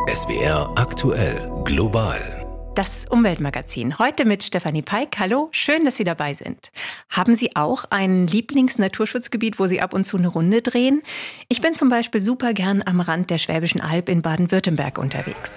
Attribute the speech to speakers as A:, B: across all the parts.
A: SWR aktuell global.
B: Das Umweltmagazin. Heute mit Stefanie Peik. Hallo, schön, dass Sie dabei sind. Haben Sie auch ein Lieblings-Naturschutzgebiet, wo Sie ab und zu eine Runde drehen? Ich bin zum Beispiel super gern am Rand der Schwäbischen Alb in Baden-Württemberg unterwegs.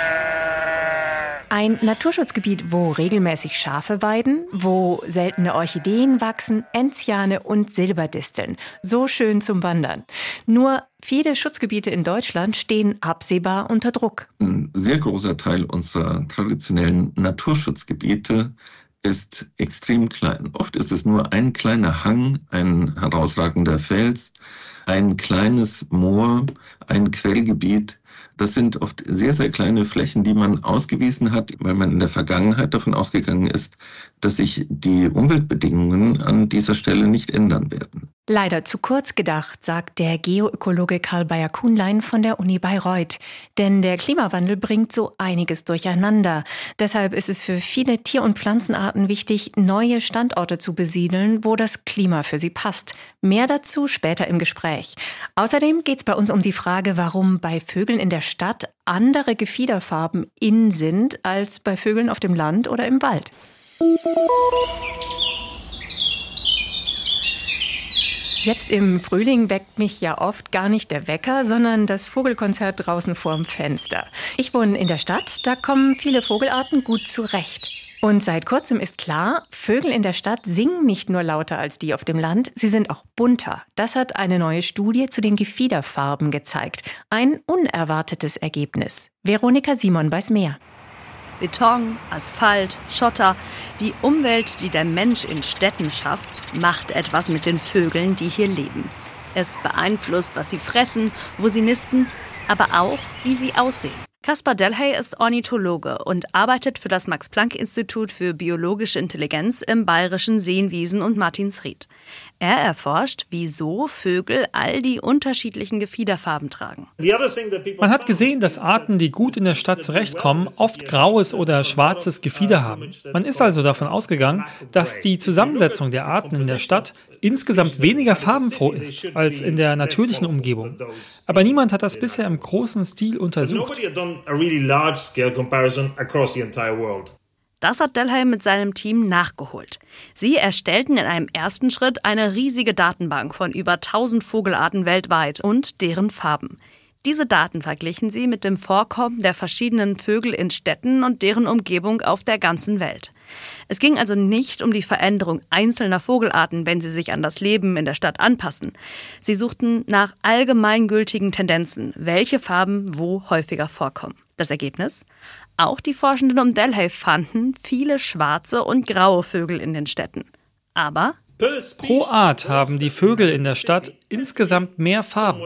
B: Ein Naturschutzgebiet, wo regelmäßig Schafe weiden, wo seltene Orchideen wachsen, Enziane und Silberdisteln. So schön zum Wandern. Nur viele Schutzgebiete in Deutschland stehen absehbar unter Druck.
C: Ein sehr großer Teil unserer traditionellen Naturschutzgebiete ist extrem klein. Oft ist es nur ein kleiner Hang, ein herausragender Fels, ein kleines Moor, ein Quellgebiet. Das sind oft sehr, sehr kleine Flächen, die man ausgewiesen hat, weil man in der Vergangenheit davon ausgegangen ist, dass sich die Umweltbedingungen an dieser Stelle nicht ändern werden.
B: Leider zu kurz gedacht, sagt der Geoökologe Karl Bayer-Kuhnlein von der Uni Bayreuth. Denn der Klimawandel bringt so einiges durcheinander. Deshalb ist es für viele Tier- und Pflanzenarten wichtig, neue Standorte zu besiedeln, wo das Klima für sie passt. Mehr dazu später im Gespräch. Außerdem geht es bei uns um die Frage, warum bei Vögeln in der Stadt andere Gefiederfarben in sind als bei Vögeln auf dem Land oder im Wald. Jetzt im Frühling weckt mich ja oft gar nicht der Wecker, sondern das Vogelkonzert draußen vorm Fenster. Ich wohne in der Stadt, da kommen viele Vogelarten gut zurecht. Und seit kurzem ist klar, Vögel in der Stadt singen nicht nur lauter als die auf dem Land, sie sind auch bunter. Das hat eine neue Studie zu den Gefiederfarben gezeigt. Ein unerwartetes Ergebnis. Veronika Simon weiß mehr.
D: Beton, Asphalt, Schotter, die Umwelt, die der Mensch in Städten schafft, macht etwas mit den Vögeln, die hier leben. Es beeinflusst, was sie fressen, wo sie nisten, aber auch, wie sie aussehen. Caspar Delhey ist Ornithologe und arbeitet für das Max-Planck-Institut für biologische Intelligenz im bayerischen Seenwiesen und Martinsried. Er erforscht, wieso Vögel all die unterschiedlichen Gefiederfarben tragen.
E: Man hat gesehen, dass Arten, die gut in der Stadt zurechtkommen, oft graues oder schwarzes Gefieder haben. Man ist also davon ausgegangen, dass die Zusammensetzung der Arten in der Stadt insgesamt weniger farbenfroh ist als in der natürlichen Umgebung. Aber niemand hat das bisher im großen Stil untersucht.
D: Das hat Delhey mit seinem Team nachgeholt. Sie erstellten in einem ersten Schritt eine riesige Datenbank von über 1000 Vogelarten weltweit und deren Farben. Diese Daten verglichen sie mit dem Vorkommen der verschiedenen Vögel in Städten und deren Umgebung auf der ganzen Welt. Es ging also nicht um die Veränderung einzelner Vogelarten, wenn sie sich an das Leben in der Stadt anpassen. Sie suchten nach allgemeingültigen Tendenzen, welche Farben wo häufiger vorkommen. Das Ergebnis? Auch die Forschenden um Delhey fanden viele schwarze und graue Vögel in den Städten. Aber
E: pro Art haben die Vögel in der Stadt insgesamt mehr Farben.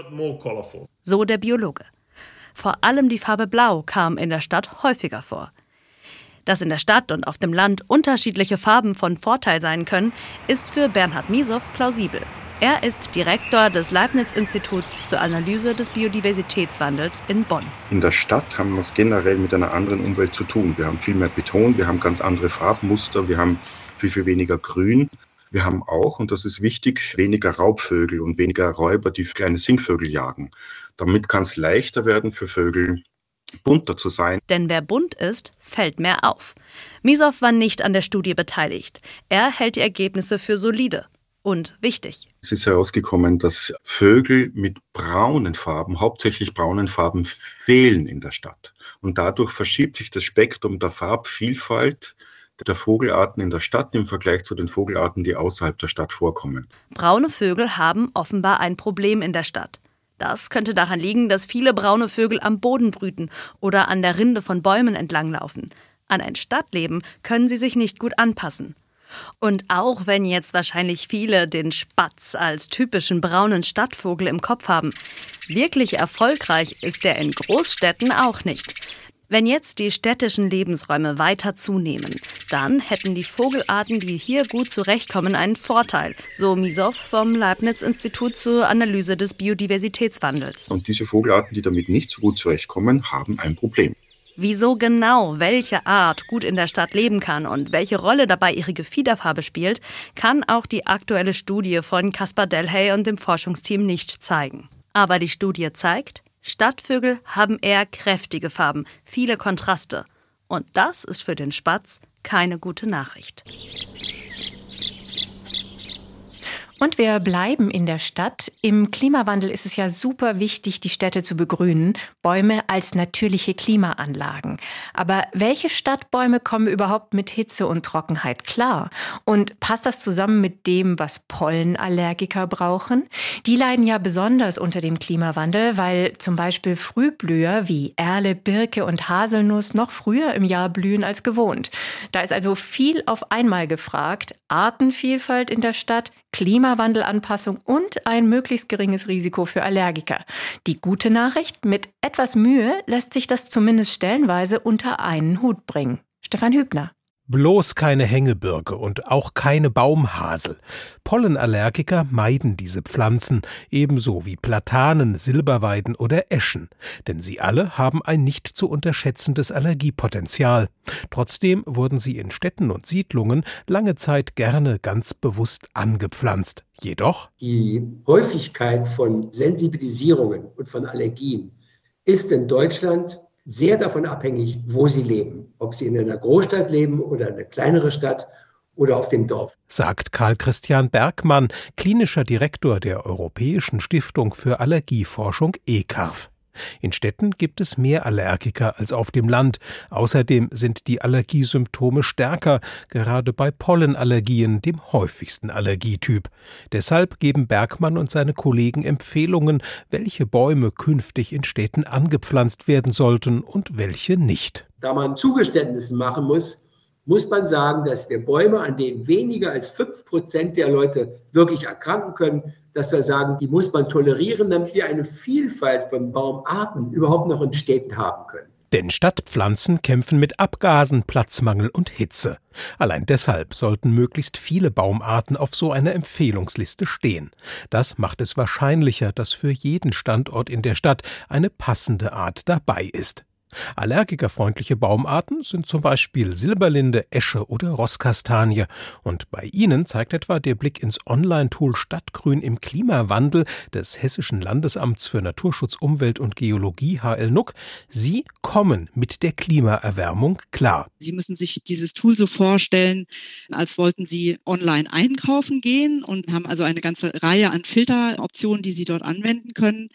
D: So der Biologe. Vor allem die Farbe Blau kam in der Stadt häufiger vor. Dass in der Stadt und auf dem Land unterschiedliche Farben von Vorteil sein können, ist für Bernhard Miesow plausibel. Er ist Direktor des Leibniz-Instituts zur Analyse des Biodiversitätswandels in Bonn.
F: In der Stadt haben wir es generell mit einer anderen Umwelt zu tun. Wir haben viel mehr Beton, wir haben ganz andere Farbmuster, wir haben viel, viel weniger Grün. Wir haben auch, und das ist wichtig, weniger Raubvögel und weniger Räuber, die kleine Singvögel jagen. Damit kann es leichter werden für Vögel, bunter zu sein.
D: Denn wer bunt ist, fällt mehr auf. Miesow war nicht an der Studie beteiligt. Er hält die Ergebnisse für solide und wichtig.
F: Es ist herausgekommen, dass Vögel mit braunen Farben, hauptsächlich braunen Farben, fehlen in der Stadt. Und dadurch verschiebt sich das Spektrum der Farbvielfalt der Vogelarten in der Stadt im Vergleich zu den Vogelarten, die außerhalb der Stadt vorkommen.
D: Braune Vögel haben offenbar ein Problem in der Stadt. Das könnte daran liegen, dass viele braune Vögel am Boden brüten oder an der Rinde von Bäumen entlanglaufen. An ein Stadtleben können sie sich nicht gut anpassen. Und auch wenn jetzt wahrscheinlich viele den Spatz als typischen braunen Stadtvogel im Kopf haben, wirklich erfolgreich ist der in Großstädten auch nicht. Wenn jetzt die städtischen Lebensräume weiter zunehmen, dann hätten die Vogelarten, die hier gut zurechtkommen, einen Vorteil, so Miesow vom Leibniz-Institut zur Analyse des Biodiversitätswandels.
F: Und diese Vogelarten, die damit nicht so gut zurechtkommen, haben ein Problem.
D: Wieso genau welche Art gut in der Stadt leben kann und welche Rolle dabei ihre Gefiederfarbe spielt, kann auch die aktuelle Studie von Caspar Delhey und dem Forschungsteam nicht zeigen. Aber die Studie zeigt, Stadtvögel haben eher kräftige Farben, viele Kontraste. Und das ist für den Spatz keine gute Nachricht.
B: Und wir bleiben in der Stadt. Im Klimawandel ist es ja super wichtig, die Städte zu begrünen. Bäume als natürliche Klimaanlagen. Aber welche Stadtbäume kommen überhaupt mit Hitze und Trockenheit klar? Und passt das zusammen mit dem, was Pollenallergiker brauchen? Die leiden ja besonders unter dem Klimawandel, weil zum Beispiel Frühblüher wie Erle, Birke und Haselnuss noch früher im Jahr blühen als gewohnt. Da ist also viel auf einmal gefragt. Artenvielfalt in der Stadt, Klimawandelanpassung und ein möglichst geringes Risiko für Allergiker. Die gute Nachricht, mit etwas Mühe lässt sich das zumindest stellenweise unter einen Hut bringen. Stefan Hübner.
G: Bloß keine Hängebirke und auch keine Baumhasel. Pollenallergiker meiden diese Pflanzen, ebenso wie Platanen, Silberweiden oder Eschen. Denn sie alle haben ein nicht zu unterschätzendes Allergiepotenzial. Trotzdem wurden sie in Städten und Siedlungen lange Zeit gerne ganz bewusst angepflanzt. Jedoch
H: die Häufigkeit von Sensibilisierungen und von Allergien ist in Deutschland sehr davon abhängig, wo sie leben. Ob sie in einer Großstadt leben oder eine kleinere Stadt oder auf dem Dorf.
G: Sagt Karl Christian Bergmann, klinischer Direktor der Europäischen Stiftung für Allergieforschung ECARF. In Städten gibt es mehr Allergiker als auf dem Land. Außerdem sind die Allergiesymptome stärker, gerade bei Pollenallergien, dem häufigsten Allergietyp. Deshalb geben Bergmann und seine Kollegen Empfehlungen, welche Bäume künftig in Städten angepflanzt werden sollten und welche nicht.
H: Da man Zugeständnisse machen muss man sagen, dass wir Bäume, an denen weniger als 5% der Leute wirklich erkranken können, dass wir sagen, die muss man tolerieren, damit wir eine Vielfalt von Baumarten überhaupt noch in Städten haben können.
G: Denn Stadtpflanzen kämpfen mit Abgasen, Platzmangel und Hitze. Allein deshalb sollten möglichst viele Baumarten auf so einer Empfehlungsliste stehen. Das macht es wahrscheinlicher, dass für jeden Standort in der Stadt eine passende Art dabei ist. Allergikerfreundliche Baumarten sind zum Beispiel Silberlinde, Esche oder Rosskastanie. Und bei ihnen zeigt etwa der Blick ins Online-Tool Stadtgrün im Klimawandel des Hessischen Landesamts für Naturschutz, Umwelt und Geologie HL-NUK, sie kommen mit der Klimaerwärmung klar.
I: Sie müssen sich dieses Tool so vorstellen, als wollten Sie online einkaufen gehen und haben also eine ganze Reihe an Filteroptionen, die Sie dort anwenden können.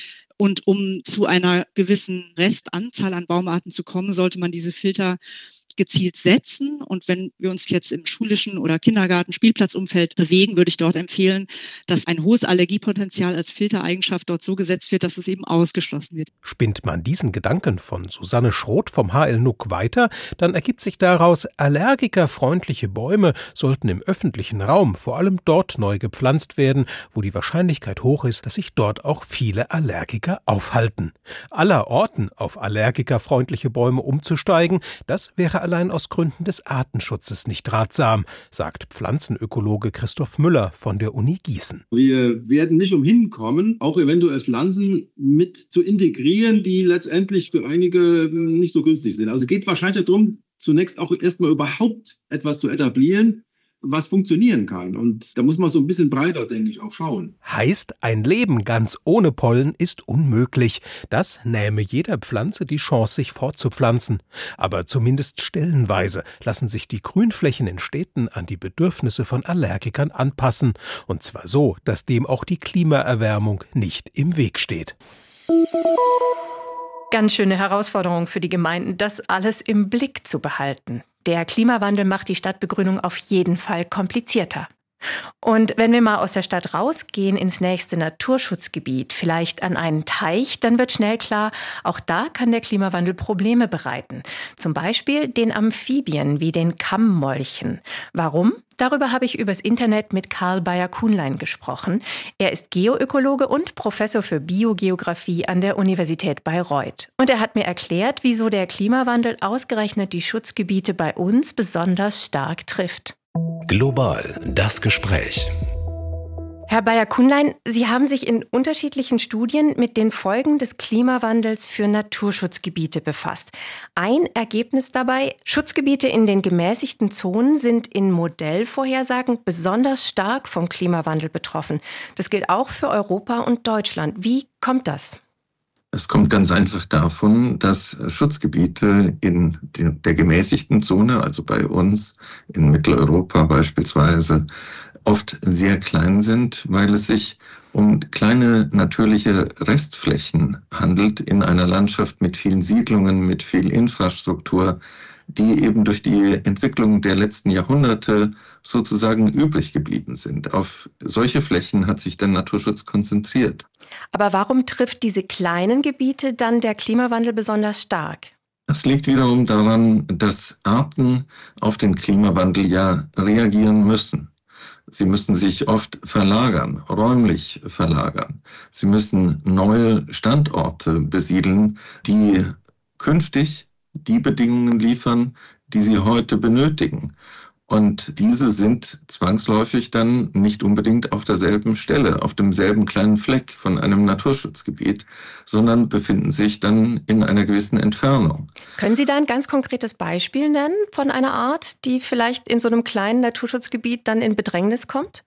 I: Und um zu einer gewissen Restanzahl an Baumarten zu kommen, sollte man diese Filter gezielt setzen. Und wenn wir uns jetzt im schulischen oder Kindergarten-Spielplatzumfeld bewegen, würde ich dort empfehlen, dass ein hohes Allergiepotenzial als Filtereigenschaft dort so gesetzt wird, dass es eben ausgeschlossen wird.
G: Spinnt man diesen Gedanken von Susanne Schroth vom HL-NUK weiter, dann ergibt sich daraus, allergikerfreundliche Bäume sollten im öffentlichen Raum vor allem dort neu gepflanzt werden, wo die Wahrscheinlichkeit hoch ist, dass sich dort auch viele Allergiker aufhalten. Allerorten auf allergikerfreundliche Bäume umzusteigen, das wäre allein aus Gründen des Artenschutzes nicht ratsam, sagt Pflanzenökologe Christoph Müller von der Uni Gießen.
J: Wir werden nicht umhin kommen, auch eventuell Pflanzen mit zu integrieren, die letztendlich für einige nicht so günstig sind. Also es geht wahrscheinlich darum, zunächst auch erstmal überhaupt etwas zu etablieren, was funktionieren kann. Und da muss man so ein bisschen breiter, denke ich, auch schauen.
G: Heißt, ein Leben ganz ohne Pollen ist unmöglich. Das nähme jeder Pflanze die Chance, sich fortzupflanzen. Aber zumindest stellenweise lassen sich die Grünflächen in Städten an die Bedürfnisse von Allergikern anpassen. Und zwar so, dass dem auch die Klimaerwärmung nicht im Weg steht.
B: Ganz schöne Herausforderung für die Gemeinden, das alles im Blick zu behalten. Der Klimawandel macht die Stadtbegrünung auf jeden Fall komplizierter. Und wenn wir mal aus der Stadt rausgehen ins nächste Naturschutzgebiet, vielleicht an einen Teich, dann wird schnell klar, auch da kann der Klimawandel Probleme bereiten. Zum Beispiel den Amphibien wie den Kammmolchen. Warum? Darüber habe ich übers Internet mit Karl Bayer-Kuhnlein gesprochen. Er ist Geoökologe und Professor für Biogeographie an der Universität Bayreuth. Und er hat mir erklärt, wieso der Klimawandel ausgerechnet die Schutzgebiete bei uns besonders stark trifft.
A: Global, das Gespräch.
B: Herr Bayer-Kuhnlein, Sie haben sich in unterschiedlichen Studien mit den Folgen des Klimawandels für Naturschutzgebiete befasst. Ein Ergebnis dabei: Schutzgebiete in den gemäßigten Zonen sind in Modellvorhersagen besonders stark vom Klimawandel betroffen. Das gilt auch für Europa und Deutschland. Wie kommt das?
C: Es kommt ganz einfach davon, dass Schutzgebiete in der gemäßigten Zone, also bei uns in Mitteleuropa beispielsweise, oft sehr klein sind, weil es sich um kleine natürliche Restflächen handelt in einer Landschaft mit vielen Siedlungen, mit viel Infrastruktur, die eben durch die Entwicklung der letzten Jahrhunderte sozusagen übrig geblieben sind. Auf solche Flächen hat sich der Naturschutz konzentriert.
B: Aber warum trifft diese kleinen Gebiete dann der Klimawandel besonders stark?
C: Das liegt wiederum daran, dass Arten auf den Klimawandel ja reagieren müssen. Sie müssen sich oft verlagern, räumlich verlagern. Sie müssen neue Standorte besiedeln, die künftig die Bedingungen liefern, die sie heute benötigen. Und diese sind zwangsläufig dann nicht unbedingt auf derselben Stelle, auf demselben kleinen Fleck von einem Naturschutzgebiet, sondern befinden sich dann in einer gewissen Entfernung.
B: Können Sie da ein ganz konkretes Beispiel nennen von einer Art, die vielleicht in so einem kleinen Naturschutzgebiet dann in Bedrängnis kommt?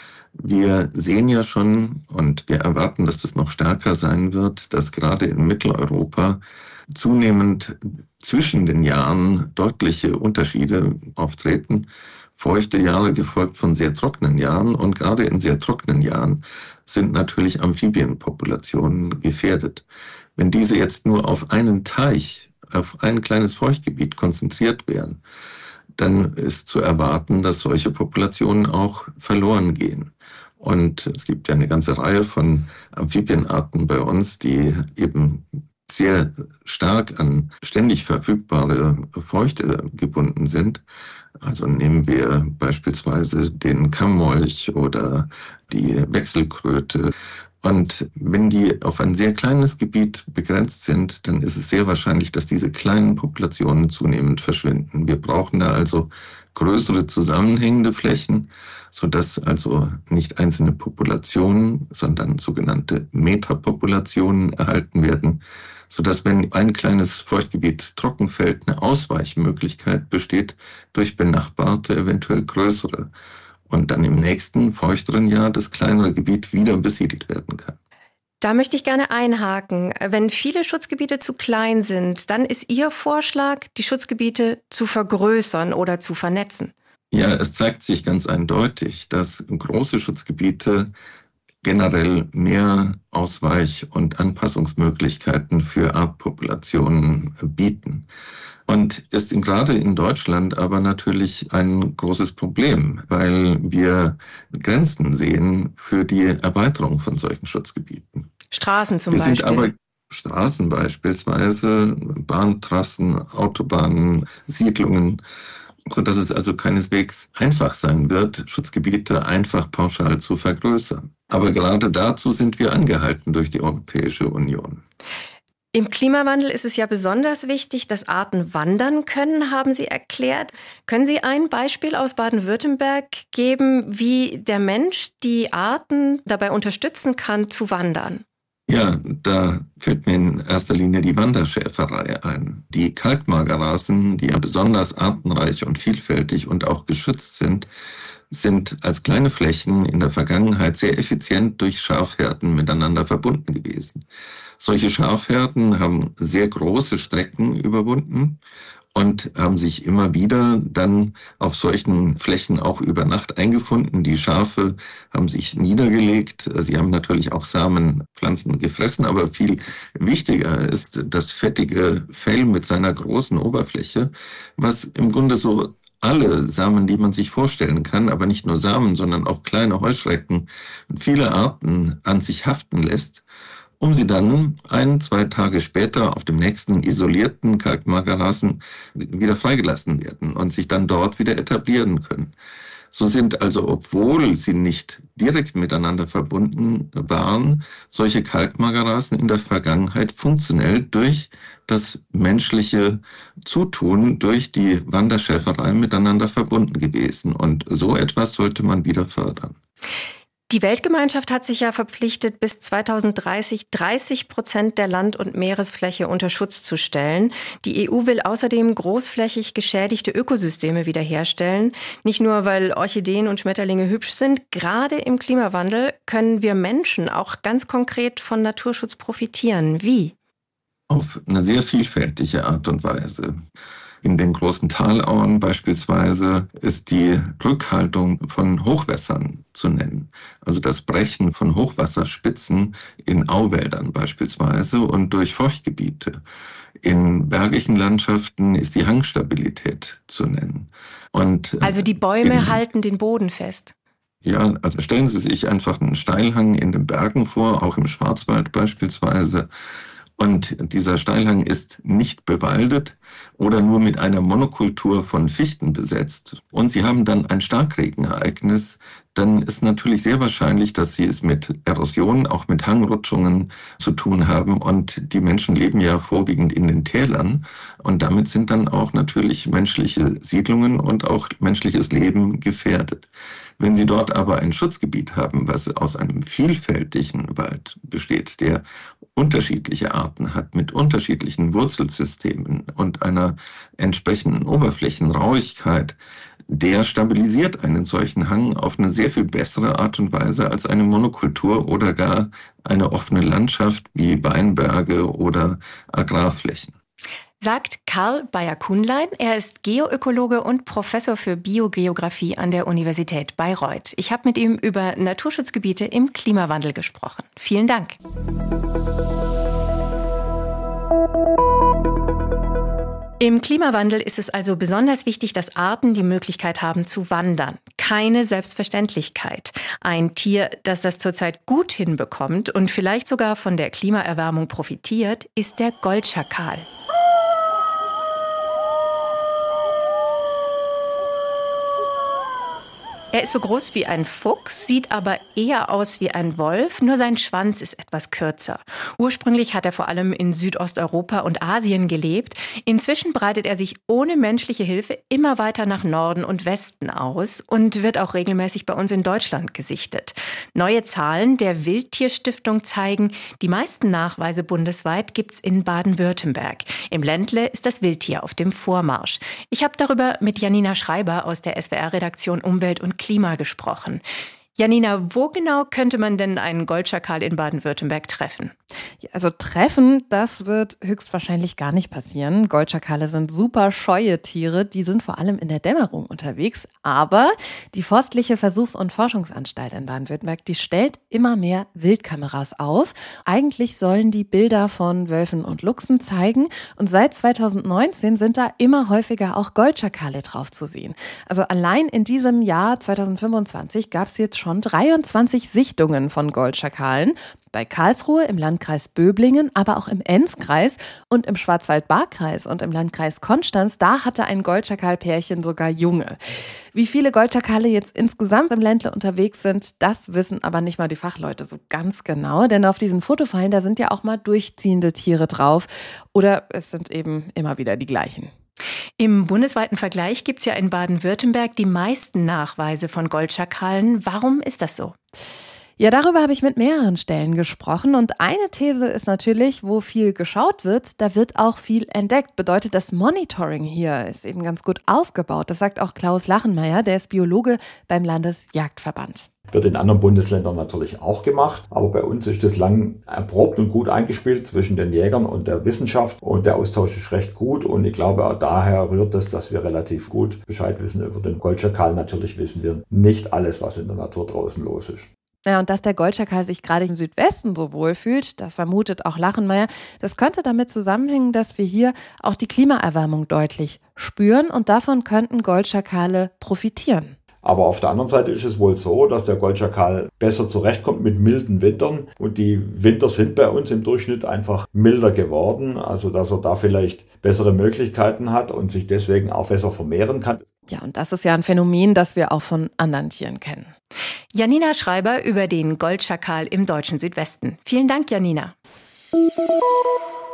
C: Wir sehen ja schon und wir erwarten, dass das noch stärker sein wird, dass gerade in Mitteleuropa zunehmend zwischen den Jahren deutliche Unterschiede auftreten. Feuchte Jahre gefolgt von sehr trockenen Jahren, und gerade in sehr trockenen Jahren sind natürlich Amphibienpopulationen gefährdet. Wenn diese jetzt nur auf einen Teich, auf ein kleines Feuchtgebiet konzentriert wären, dann ist zu erwarten, dass solche Populationen auch verloren gehen. Und es gibt ja eine ganze Reihe von Amphibienarten bei uns, die eben sehr stark an ständig verfügbare Feuchte gebunden sind. Also nehmen wir beispielsweise den Kammmolch oder die Wechselkröte. Und wenn die auf ein sehr kleines Gebiet begrenzt sind, dann ist es sehr wahrscheinlich, dass diese kleinen Populationen zunehmend verschwinden. Wir brauchen da also größere zusammenhängende Flächen, sodass also nicht einzelne Populationen, sondern sogenannte Metapopulationen erhalten werden, sodass, wenn ein kleines Feuchtgebiet trocken fällt, eine Ausweichmöglichkeit besteht durch benachbarte, eventuell größere. Und dann im nächsten feuchteren Jahr das kleinere Gebiet wieder besiedelt werden kann.
B: Da möchte ich gerne einhaken. Wenn viele Schutzgebiete zu klein sind, dann ist Ihr Vorschlag, die Schutzgebiete zu vergrößern oder zu vernetzen.
C: Ja, es zeigt sich ganz eindeutig, dass große Schutzgebiete generell mehr Ausweich- und Anpassungsmöglichkeiten für Artpopulationen bieten. Und ist gerade in Deutschland aber natürlich ein großes Problem, weil wir Grenzen sehen für die Erweiterung von solchen Schutzgebieten.
B: Straßen zum Beispiel.
C: Wir sind aber Straßen beispielsweise, Bahntrassen, Autobahnen, Siedlungen, sodass es also keineswegs einfach sein wird, Schutzgebiete einfach pauschal zu vergrößern. Aber gerade dazu sind wir angehalten durch die Europäische Union.
B: Im Klimawandel ist es ja besonders wichtig, dass Arten wandern können, haben Sie erklärt. Können Sie ein Beispiel aus Baden-Württemberg geben, wie der Mensch die Arten dabei unterstützen kann, zu wandern?
C: Ja, da fällt mir in erster Linie die Wanderschäferei ein. Die Kalkmagerrasen, die ja besonders artenreich und vielfältig und auch geschützt sind als kleine Flächen in der Vergangenheit sehr effizient durch Schafherden miteinander verbunden gewesen. Solche Schafherden haben sehr große Strecken überwunden und haben sich immer wieder dann auf solchen Flächen auch über Nacht eingefunden. Die Schafe haben sich niedergelegt. Sie haben natürlich auch Samenpflanzen gefressen, aber viel wichtiger ist das fettige Fell mit seiner großen Oberfläche, was im Grunde so alle Samen, die man sich vorstellen kann, aber nicht nur Samen, sondern auch kleine Heuschrecken und viele Arten an sich haften lässt, um sie dann 1-2 Tage später auf dem nächsten isolierten Kalkmagerrasen wieder freigelassen werden und sich dann dort wieder etablieren können. So sind also, obwohl sie nicht direkt miteinander verbunden waren, solche Kalkmagerrasen in der Vergangenheit funktionell durch das menschliche Zutun, durch die Wanderschäferei miteinander verbunden gewesen. Und so etwas sollte man wieder fördern.
B: Die Weltgemeinschaft hat sich ja verpflichtet, bis 2030 30% der Land- und Meeresfläche unter Schutz zu stellen. Die EU will außerdem großflächig geschädigte Ökosysteme wiederherstellen. Nicht nur, weil Orchideen und Schmetterlinge hübsch sind, gerade im Klimawandel können wir Menschen auch ganz konkret von Naturschutz profitieren. Wie?
C: Auf eine sehr vielfältige Art und Weise. In den großen Talauen beispielsweise ist die Rückhaltung von Hochwässern zu nennen. Also das Brechen von Hochwasserspitzen in Auwäldern beispielsweise und durch Feuchtgebiete. In bergigen Landschaften ist die Hangstabilität zu nennen. Und
B: also die Bäume halten den Boden fest.
C: Ja, also stellen Sie sich einfach einen Steilhang in den Bergen vor, auch im Schwarzwald beispielsweise. Und dieser Steilhang ist nicht bewaldet oder nur mit einer Monokultur von Fichten besetzt. Und Sie haben dann ein Starkregenereignis, dann ist natürlich sehr wahrscheinlich, dass Sie es mit Erosion, auch mit Hangrutschungen zu tun haben. Und die Menschen leben ja vorwiegend in den Tälern. Und damit sind dann auch natürlich menschliche Siedlungen und auch menschliches Leben gefährdet. Wenn Sie dort aber ein Schutzgebiet haben, was aus einem vielfältigen Wald besteht, der unterschiedliche Arten hat, mit unterschiedlichen Wurzelsystemen und einer entsprechenden Oberflächenrauigkeit, der stabilisiert einen solchen Hang auf eine sehr viel bessere Art und Weise als eine Monokultur oder gar eine offene Landschaft wie Weinberge oder Agrarflächen.
B: Sagt Karl Bayer-Kuhnlein. Er ist Geoökologe und Professor für Biogeographie an der Universität Bayreuth. Ich habe mit ihm über Naturschutzgebiete im Klimawandel gesprochen. Vielen Dank. Im Klimawandel ist es also besonders wichtig, dass Arten die Möglichkeit haben zu wandern. Keine Selbstverständlichkeit. Ein Tier, das das zurzeit gut hinbekommt und vielleicht sogar von der Klimaerwärmung profitiert, ist der Goldschakal. Er ist so groß wie ein Fuchs, sieht aber eher aus wie ein Wolf, nur sein Schwanz ist etwas kürzer. Ursprünglich hat er vor allem in Südosteuropa und Asien gelebt. Inzwischen breitet er sich ohne menschliche Hilfe immer weiter nach Norden und Westen aus und wird auch regelmäßig bei uns in Deutschland gesichtet. Neue Zahlen der Wildtierstiftung zeigen, die meisten Nachweise bundesweit gibt's in Baden-Württemberg. Im Ländle ist das Wildtier auf dem Vormarsch. Ich habe darüber mit Janina Schreiber aus der SWR-Redaktion Umwelt und Klima gesprochen. Janina, wo genau könnte man denn einen Goldschakal in Baden-Württemberg treffen?
K: Also treffen, das wird höchstwahrscheinlich gar nicht passieren. Goldschakale sind super scheue Tiere, die sind vor allem in der Dämmerung unterwegs. Aber die Forstliche Versuchs- und Forschungsanstalt in Baden-Württemberg, die stellt immer mehr Wildkameras auf. Eigentlich sollen die Bilder von Wölfen und Luchsen zeigen. Und seit 2019 sind da immer häufiger auch Goldschakale drauf zu sehen. Also allein in diesem Jahr 2025 gab es jetzt schon 23 Sichtungen von Goldschakalen. Bei Karlsruhe im Landkreis Böblingen, aber auch im Enzkreis und im Schwarzwald-Baar-Kreis und im Landkreis Konstanz, da hatte ein Goldschakal-Pärchen sogar Junge. Wie viele Goldschakale jetzt insgesamt im Ländle unterwegs sind, das wissen aber nicht mal die Fachleute so ganz genau, denn auf diesen Fotofallen, da sind ja auch mal durchziehende Tiere drauf oder es sind eben immer wieder die gleichen.
B: Im bundesweiten Vergleich gibt es ja in Baden-Württemberg die meisten Nachweise von Goldschakalen. Warum ist das so?
K: Ja, darüber habe ich mit mehreren Stellen gesprochen und eine These ist natürlich, wo viel geschaut wird, da wird auch viel entdeckt. Bedeutet, das Monitoring hier ist eben ganz gut ausgebaut. Das sagt auch Klaus Lachenmeier, der ist Biologe beim Landesjagdverband.
L: Wird in anderen Bundesländern natürlich auch gemacht, aber bei uns ist das lang erprobt und gut eingespielt zwischen den Jägern und der Wissenschaft und der Austausch ist recht gut und ich glaube auch daher rührt es, dass wir relativ gut Bescheid wissen über den Goldschakal. Natürlich wissen wir nicht alles, was in der Natur draußen los ist.
K: Ja, und dass der Goldschakal sich gerade im Südwesten so wohl fühlt, das vermutet auch Lachenmeier, das könnte damit zusammenhängen, dass wir hier auch die Klimaerwärmung deutlich spüren und davon könnten Goldschakale profitieren.
L: Aber auf der anderen Seite ist es wohl so, dass der Goldschakal besser zurechtkommt mit milden Wintern und die Winter sind bei uns im Durchschnitt einfach milder geworden, also dass er da vielleicht bessere Möglichkeiten hat und sich deswegen auch besser vermehren kann.
K: Ja, und das ist ja ein Phänomen, das wir auch von anderen Tieren kennen.
B: Janina Schreiber über den Goldschakal im deutschen Südwesten. Vielen Dank, Janina.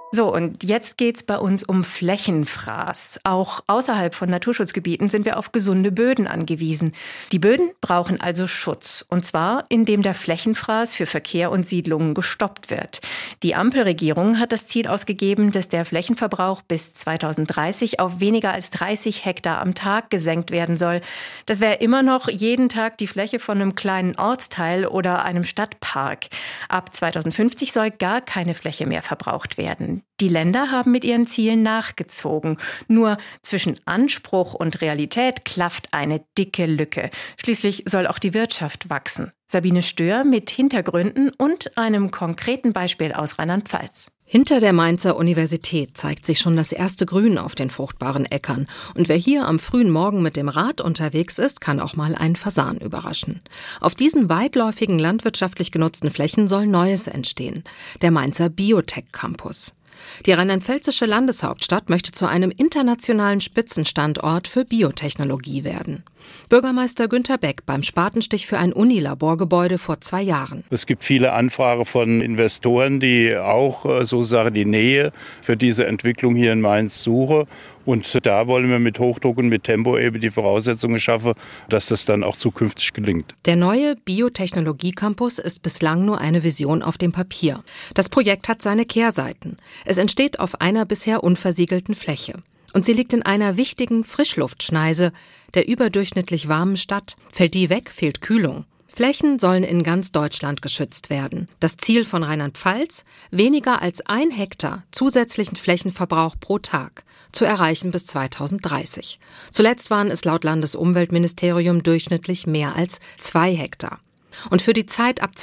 B: So, und jetzt geht's bei uns um Flächenfraß. Auch außerhalb von Naturschutzgebieten sind wir auf gesunde Böden angewiesen. Die Böden brauchen also Schutz. Und zwar, indem der Flächenfraß für Verkehr und Siedlungen gestoppt wird. Die Ampelregierung hat das Ziel ausgegeben, dass der Flächenverbrauch bis 2030 auf weniger als 30 Hektar am Tag gesenkt werden soll. Das wäre immer noch jeden Tag die Fläche von einem kleinen Ortsteil oder einem Stadtpark. Ab 2050 soll gar keine Fläche mehr verbraucht werden. Die Länder haben mit ihren Zielen nachgezogen. Nur zwischen Anspruch und Realität klafft eine dicke Lücke. Schließlich soll auch die Wirtschaft wachsen. Sabine Stöhr mit Hintergründen und einem konkreten Beispiel aus Rheinland-Pfalz.
M: Hinter der Mainzer Universität zeigt sich schon das erste Grün auf den fruchtbaren Äckern. Und wer hier am frühen Morgen mit dem Rad unterwegs ist, kann auch mal einen Fasan überraschen. Auf diesen weitläufigen landwirtschaftlich genutzten Flächen soll Neues entstehen. Der Mainzer Biotech-Campus. Die rheinland-pfälzische Landeshauptstadt möchte zu einem internationalen Spitzenstandort für Biotechnologie werden. Bürgermeister Günter Beck beim Spatenstich für ein Unilaborgebäude vor 2 Jahren.
N: Es gibt viele Anfragen von Investoren, die auch sozusagen die Nähe für diese Entwicklung hier in Mainz suchen. Und da wollen wir mit Hochdruck und mit Tempo eben die Voraussetzungen schaffen, dass das dann auch zukünftig gelingt.
M: Der neue Biotechnologie-Campus ist bislang nur eine Vision auf dem Papier. Das Projekt hat seine Kehrseiten. Es entsteht auf einer bisher unversiegelten Fläche. Und sie liegt in einer wichtigen Frischluftschneise der überdurchschnittlich warmen Stadt. Fällt die weg, fehlt Kühlung. Flächen sollen in ganz Deutschland geschützt werden. Das Ziel von Rheinland-Pfalz? Weniger als 1 Hektar zusätzlichen Flächenverbrauch pro Tag zu erreichen bis 2030. Zuletzt waren es laut Landesumweltministerium durchschnittlich mehr als 2 Hektar. Und für die Zeit ab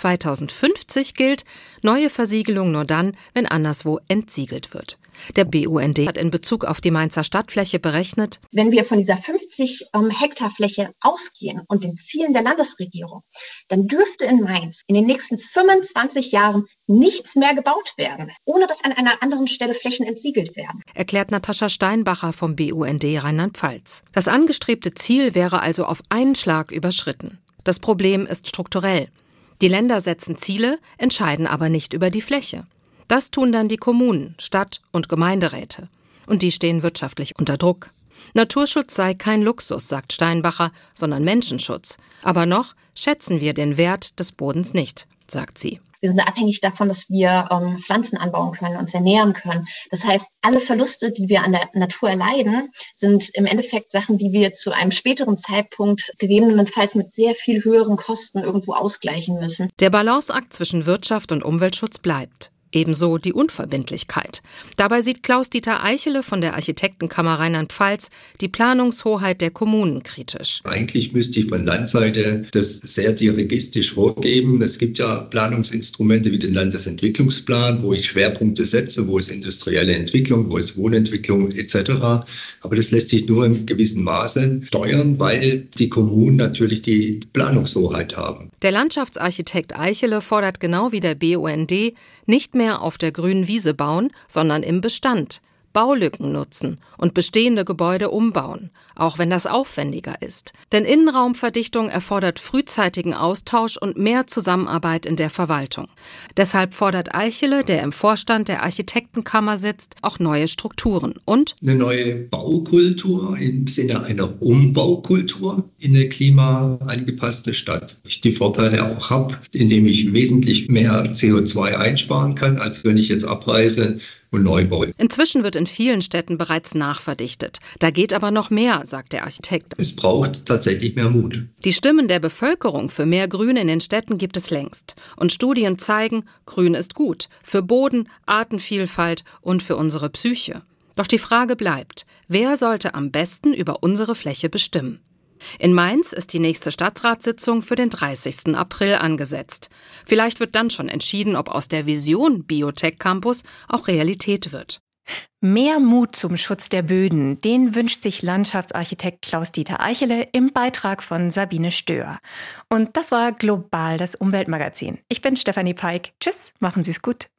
M: 2050 gilt, neue Versiegelung nur dann, wenn anderswo entsiegelt wird. Der BUND hat in Bezug auf die Mainzer Stadtfläche berechnet,
O: wenn wir von dieser 50 Hektar Fläche ausgehen und den Zielen der Landesregierung, dann dürfte in Mainz in den nächsten 25 Jahren nichts mehr gebaut werden, ohne dass an einer anderen Stelle Flächen entsiegelt werden.
M: Erklärt Natascha Steinbacher vom BUND Rheinland-Pfalz. Das angestrebte Ziel wäre also auf einen Schlag überschritten. Das Problem ist strukturell. Die Länder setzen Ziele, entscheiden aber nicht über die Fläche. Das tun dann die Kommunen, Stadt- und Gemeinderäte. Und die stehen wirtschaftlich unter Druck. Naturschutz sei kein Luxus, sagt Steinbacher, sondern Menschenschutz. Aber noch schätzen wir den Wert des Bodens nicht, sagt sie.
O: Wir sind abhängig davon, dass wir Pflanzen anbauen können, uns ernähren können. Das heißt, alle Verluste, die wir an der Natur erleiden, sind im Endeffekt Sachen, die wir zu einem späteren Zeitpunkt gegebenenfalls mit sehr viel höheren Kosten irgendwo ausgleichen müssen.
M: Der Balanceakt zwischen Wirtschaft und Umweltschutz bleibt. Ebenso die Unverbindlichkeit. Dabei sieht Klaus-Dieter Eichele von der Architektenkammer Rheinland-Pfalz die Planungshoheit der Kommunen kritisch.
P: Eigentlich müsste ich von Landseite das sehr dirigistisch vorgeben. Es gibt ja Planungsinstrumente wie den Landesentwicklungsplan, wo ich Schwerpunkte setze, wo es industrielle Entwicklung, wo es Wohnentwicklung etc. Aber das lässt sich nur in gewissem Maße steuern, weil die Kommunen natürlich die Planungshoheit haben.
M: Der Landschaftsarchitekt Eichele fordert genau wie der BUND, nicht mehr auf der grünen Wiese bauen, sondern im Bestand. Baulücken nutzen und bestehende Gebäude umbauen, auch wenn das aufwendiger ist. Denn Innenraumverdichtung erfordert frühzeitigen Austausch und mehr Zusammenarbeit in der Verwaltung. Deshalb fordert Eichele, der im Vorstand der Architektenkammer sitzt, auch neue Strukturen und
P: eine neue Baukultur im Sinne einer Umbaukultur in eine klimaangepasste Stadt. Ich die Vorteile auch habe, indem ich wesentlich mehr CO2 einsparen kann, als wenn ich jetzt abreise und neu baue.
M: Inzwischen wird in vielen Städten bereits nachverdichtet. Da geht aber noch mehr, sagt der Architekt.
P: Es braucht tatsächlich mehr Mut.
M: Die Stimmen der Bevölkerung für mehr Grün in den Städten gibt es längst. Und Studien zeigen, Grün ist gut. Für Boden, Artenvielfalt und für unsere Psyche. Doch die Frage bleibt, wer sollte am besten über unsere Fläche bestimmen? In Mainz ist die nächste Stadtratssitzung für den 30. April angesetzt. Vielleicht wird dann schon entschieden, ob aus der Vision Biotech Campus auch Realität wird.
B: Mehr Mut zum Schutz der Böden, den wünscht sich Landschaftsarchitekt Klaus-Dieter Eichele im Beitrag von Sabine Stöhr. Und das war Global, das Umweltmagazin. Ich bin Stefanie Peik. Tschüss, machen Sie es gut.